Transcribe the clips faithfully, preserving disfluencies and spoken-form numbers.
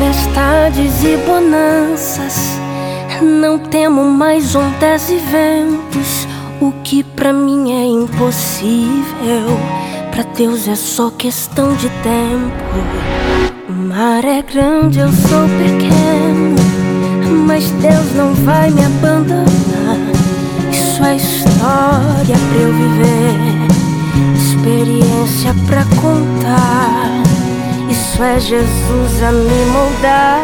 tempestades e bonanças, não temo mais ondas e ventos. O que pra mim é impossível, pra Deus é só questão de tempo. O mar é grande, eu sou pequeno, mas Deus não vai me abandonar. Isso é história pra eu viver, experiência pra contar. Isso é Jesus a me moldar.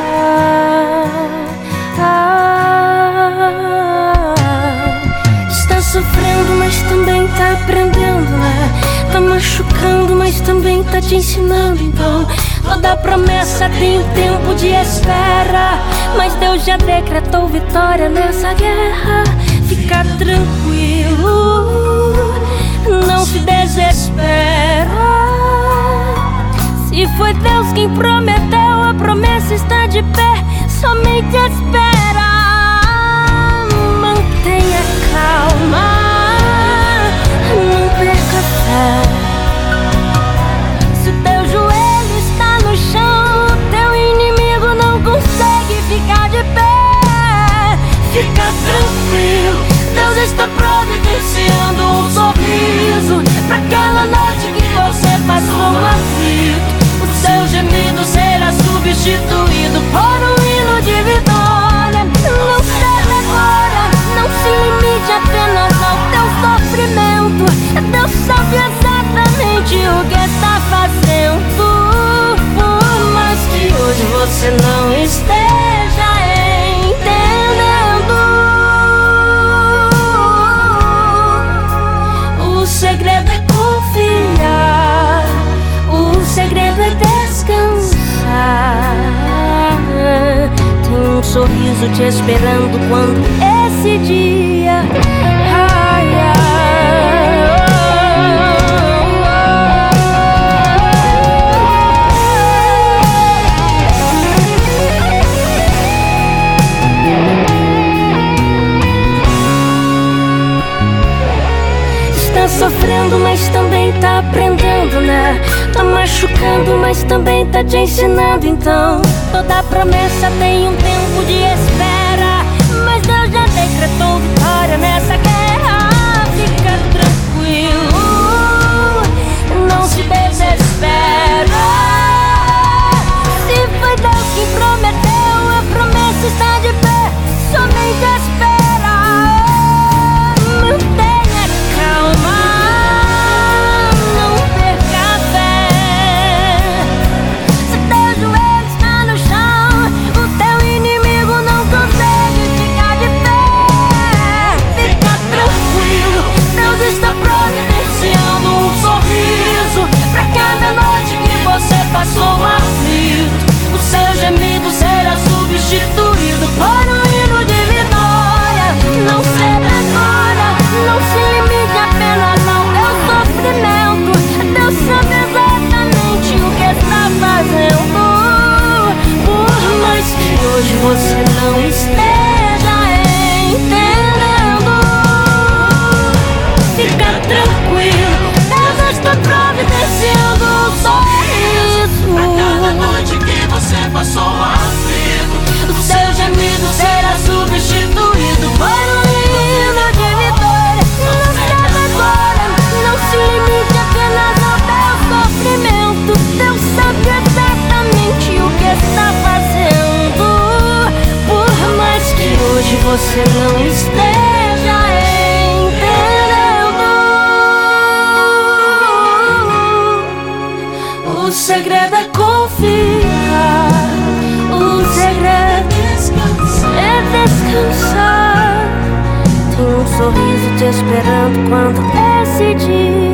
ah, Está sofrendo, mas também tá aprendendo, né? Tá machucando, mas também tá te ensinando. Então toda promessa tem um tempo de espera, mas Deus já decretou vitória nessa guerra. Fica tranquilo, não se desespera. Se foi Deus quem prometeu, a promessa está de pé. Somente espera, mantenha calma, não perca fé. Se o teu joelho está no chão, teu inimigo não consegue ficar de pé. Fica tranquilo, Deus está providenciando um sorriso pra aquela noite que você passou aflito. O seu gemido será substituído por um hino de vitória. Não se demora, não se limite apenas ao teu sofrimento. Deus sabe exatamente o que está fazendo. Por mais que hoje você não esteja entendendo, o segredo é confiar, o segredo é descansar. Tem um sorriso te esperando quando esse dia raiar. Tá sofrendo, mas também tá aprendendo, né? Tá machucando, mas também tá te ensinando. Então toda promessa tem um tempo de espera, mas Deus já decretou vitória nessa guerra. Fica tranquilo, não se desespera. Se foi Deus quem prometeu, a promessa está de pé. Somente espera, mantenha calma, não perca a fé. Se teu joelho está no chão, o teu inimigo não consegue ficar de pé. Fica tranquilo, Deus está providenciando um sorriso pra cada noite que você passou aflito. O seu gemido será substituído por um hino de vitória. Não ceda agora, não se limite apenas ao teu sofrimento. Deus sabe exatamente o que está fazendo. Por mais que hoje você não esteja entendendo, fica tranquilo, Deus está providenciando um sorriso pra cada noite que você passou aflito. O seu gemido será substituído por um hino de vitória. Não ceda agora, não se limite apenas ao teu sofrimento. Deus sabe exatamente o que está fazendo. Por mais que hoje você não esteja entendendo, o segredo é confiar, o segredo é descansar. Tem um sorriso te esperando quando esse dia